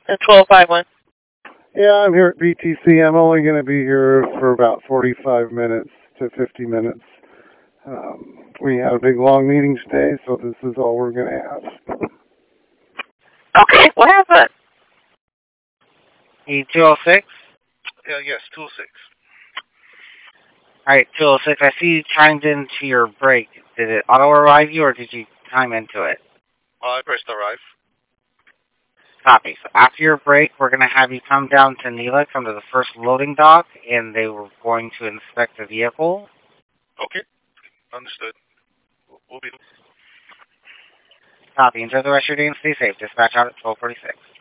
At 1251. Yeah, I'm here at BTC. I'm only going to be here for about 45 minutes to 50 minutes. We had a big long meeting today, so this is all we're going to have. Okay, what happened? E206? Yes, 206. Alright, 206, I see you chimed into your break. Did it auto-arrive you, or did you time into it? I pressed arrive. Copy. So after your break, we're going to have you come down to Neelix under the first loading dock, and they were going to inspect the vehicle. Okay, understood. We'll be... Copy. Enjoy the rest of your day and stay safe. Dispatch out at 1246.